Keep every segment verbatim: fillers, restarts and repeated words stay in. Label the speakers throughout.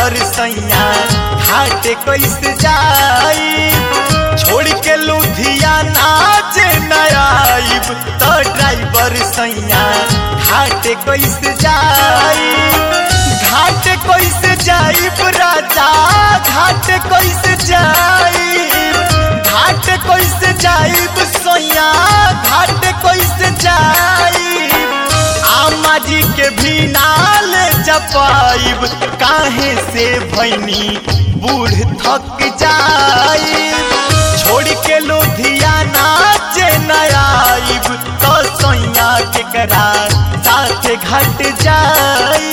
Speaker 1: Driver सैया घाट कैसे जाई, छोड़ के लुधियाना जे न आइब तो ड्राइवर सैया घाट कैसे जाई, घाट कैसे जाइब राजा घाट कैसे जाइब, घाट कैसे जाइब सैया घाट कैसे जाइब, आमा जी के भी नाल जपाइब काहे से भैनी बूढ़ थक जाइब, छोड़ के लुधियाना जे न आइब तो सैया केकरा साथ घट जाई।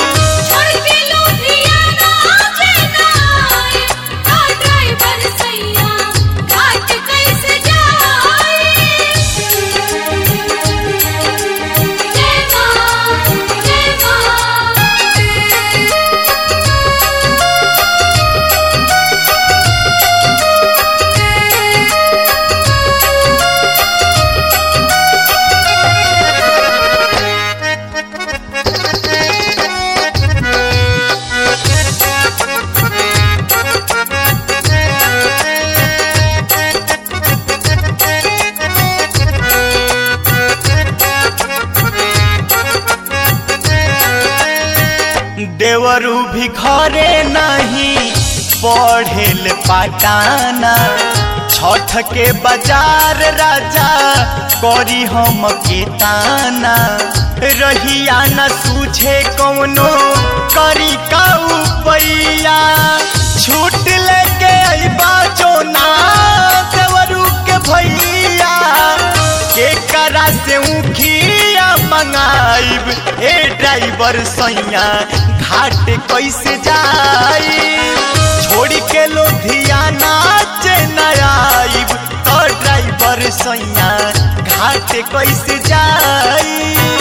Speaker 1: देवरू भी घरे नहीं पढ़ेल पटाना, छठ के बाजार राजा करी हम के ताना, रहिया न सूझे कौनो करी का उपैया, छूट लेके अइबा जो ना देवरू के भैया, के करा से उखिया मंगाइब ए ड्राइवर सैया घाट कैसे जाई, छोड़ के लुधियाना जे न आइब तो ड्राइवर सैया घाट कैसे जाई।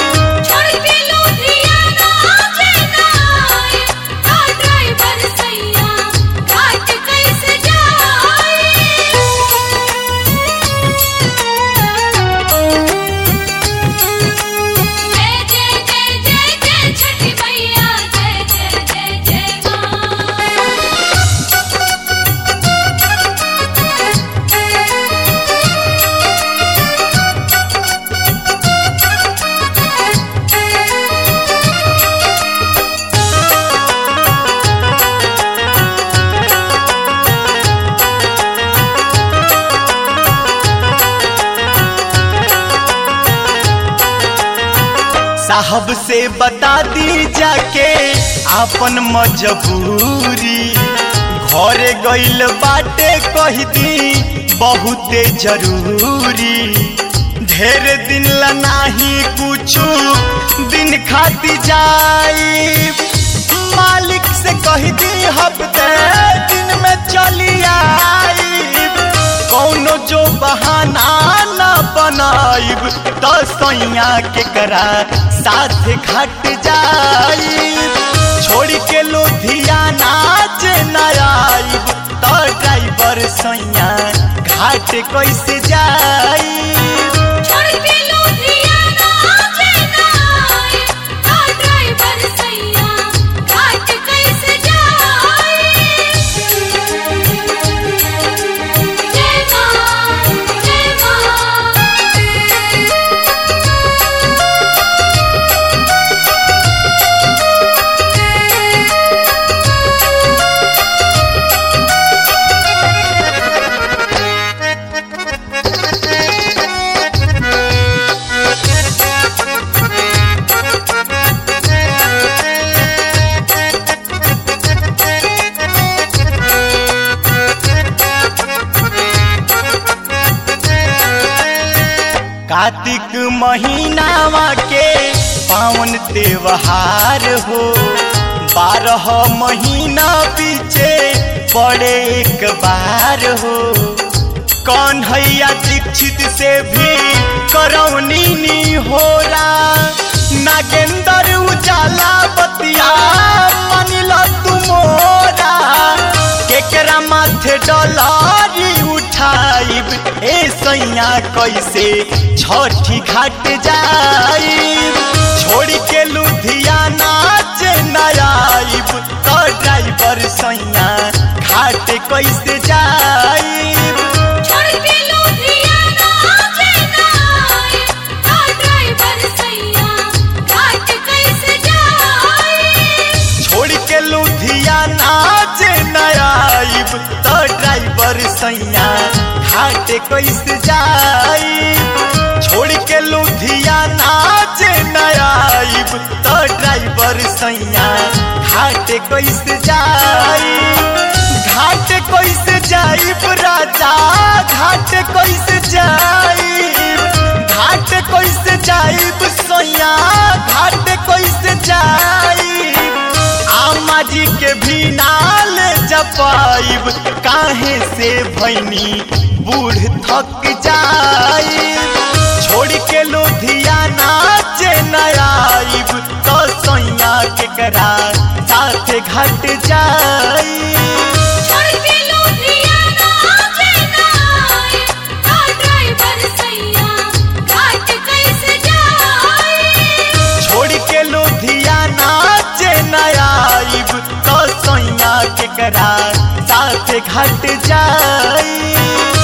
Speaker 1: साहब से बता दी जाके आपन मजबूरी, घरे गइल बाटे कह दी बहुते जरूरी, ढेर दिन ला नाही कुछु दिन खाती जाई, मालिक से कह दी हफ्ते दिन में चली आई, कौनो जो बहाना न बनाइब तो सैया केकरा साथ घट जाई, छोड़ के लुधियाना जे न आइब तो ड्राइवर सैया घाट कैसे जाई। कार्तिक महीनावा के पावन त्योहार हो, बारह महीना पीछे पड़े एक बार हो, कन्हैया दीक्षित से भी करौनी नी होला, नागेंद्र उजाला बतिया मानिला तू मोरा, केकरा माथे डलारी उठाइब ए सैया कैसे छठी घाट जाइब, छोड़ के लुधियाना जे जे नयाइब तो ड्राइवर सैया घाट कैसे जाइब।
Speaker 2: छोड़ के लुधियाना जे नाइब तो ड्राइवर सैया घाट कैसे जाइब।
Speaker 1: छोड़ के लुधियाना जे नयाइब तो ड्राइवर सैया घाट कैसे जाइब। छोड़ के लुधियाना जे नयाइब तो ड्राइवर सैया घाट कैसे जाइब। घाट कैसे जाइब राजा घाट कैसे जाइब। घाट कैसे जाइब सैया घाट कैसे जाइब। आमा जी के भी नाल जपाइब काहे से भैनी बूढ़ थक जाइब। छोड़ के लुधियाना जे नयाइब तो सैया के करा साथ घट जाइब।
Speaker 2: छोड़ के लुधियाना जे नाइब तो ड्राइवर सैया घाट कैसे जाइब।
Speaker 1: छोड़ के लुधियाना जे नयाइब तो सैया के करा साथ घट जाइब।